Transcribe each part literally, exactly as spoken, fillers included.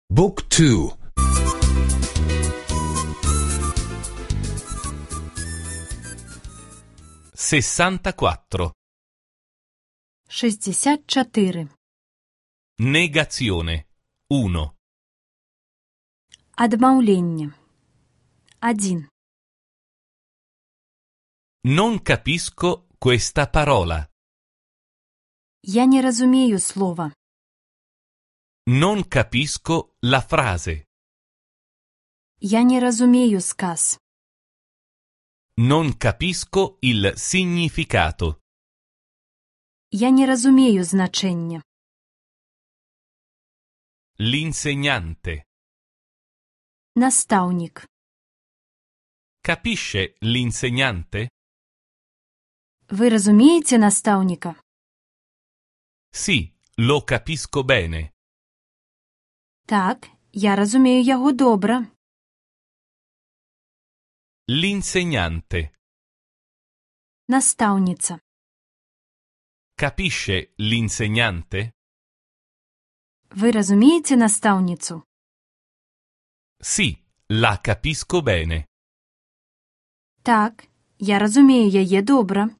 Book two. sessantaquattro. шестьдесят четыре. Negazione. uno. Адмаўленне. один. Non capisco questa parola. Я не разумею слова. Non capisco la frase. Я не разумею сказ. Non capisco il significato. Я не разумею значення. L'insegnante. Настаўнік. Capisce l'insegnante? Ви разумієте настаўніка? Sì, lo capisco bene. Так, я разумею яго добра. L'insegnante. Настаўніца. Capisce l'insegnante? Ви разумієте настаўніцу? Sì, la capisco bene. Так, я разумею яе добра.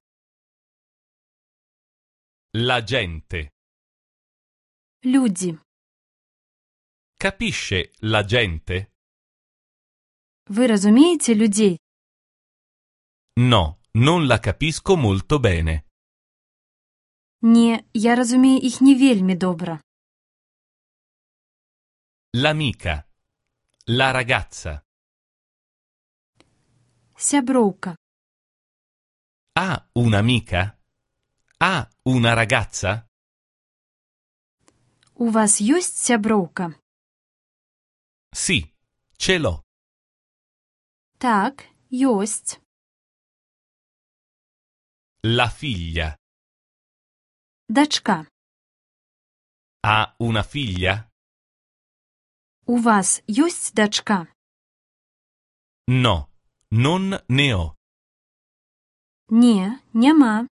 La gente. Людзі. Capisce la gente? Ви разумієте людзей? No, non la capisco molto bene. Не, я разумею іх не вельмі добра. L'amica. La ragazza. Сяброўка. Ha un'amica? Ha una ragazza? У вас ёсць сяброўка? Sì, ce l'ho. Так, ёсць. La figlia. Дачка. Ha una figlia? У вас ёсць дачка? No, non ne ho. Не, няма.